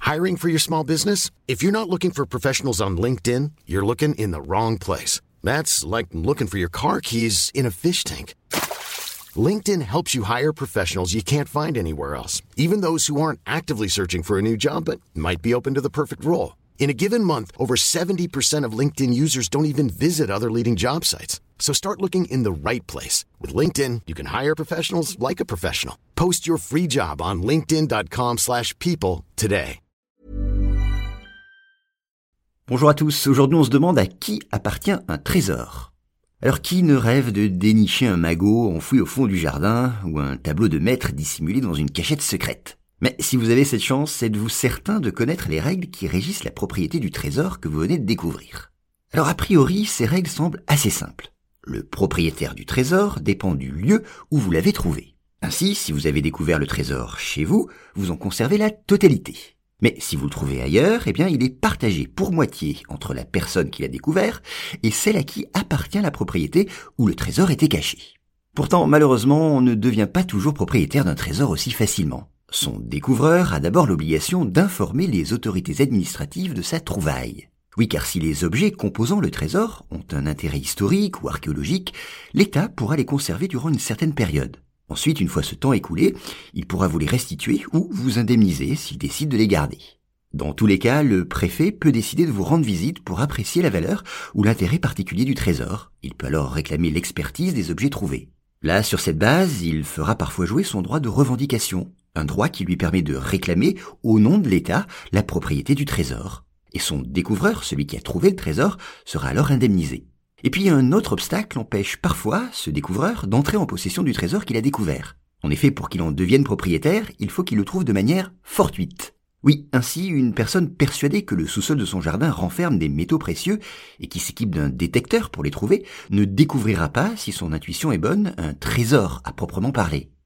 Hiring for your small business? If you're not looking for professionals on LinkedIn, you're looking in the wrong place. That's like looking for your car keys in a fish tank. LinkedIn helps you hire professionals you can't find anywhere else, even those who aren't actively searching for a new job but might be open to the perfect role. In a given month, over 70% of LinkedIn users don't even visit other leading job sites. So start looking in the right place. With LinkedIn, you can hire professionals like a professional. Post your free job on linkedin.com/people today. Bonjour à tous, aujourd'hui on se demande à qui appartient un trésor. Alors qui ne rêve de dénicher un magot enfoui au fond du jardin ou un tableau de maître dissimulé dans une cachette secrète? Mais si vous avez cette chance, êtes-vous certain de connaître les règles qui régissent la propriété du trésor que vous venez de découvrir? Alors a priori, ces règles semblent assez simples. Le propriétaire du trésor dépend du lieu où vous l'avez trouvé. Ainsi, si vous avez découvert le trésor chez vous, vous en conservez la totalité. Mais si vous le trouvez ailleurs, eh bien il est partagé pour moitié entre la personne qui l'a découvert et celle à qui appartient la propriété où le trésor était caché. Pourtant, malheureusement, on ne devient pas toujours propriétaire d'un trésor aussi facilement. Son découvreur a d'abord l'obligation d'informer les autorités administratives de sa trouvaille. Oui, car si les objets composant le trésor ont un intérêt historique ou archéologique, l'État pourra les conserver durant une certaine période. Ensuite, une fois ce temps écoulé, il pourra vous les restituer ou vous indemniser s'il décide de les garder. Dans tous les cas, le préfet peut décider de vous rendre visite pour apprécier la valeur ou l'intérêt particulier du trésor. Il peut alors réclamer l'expertise des objets trouvés. Là, sur cette base, il fera parfois jouer son droit de revendication, un droit qui lui permet de réclamer, au nom de l'État, la propriété du trésor. Et son découvreur, celui qui a trouvé le trésor, sera alors indemnisé. Et puis un autre obstacle empêche parfois ce découvreur d'entrer en possession du trésor qu'il a découvert. En effet, pour qu'il en devienne propriétaire, il faut qu'il le trouve de manière fortuite. Oui, ainsi, une personne persuadée que le sous-sol de son jardin renferme des métaux précieux et qui s'équipe d'un détecteur pour les trouver, ne découvrira pas, si son intuition est bonne, un trésor à proprement parler.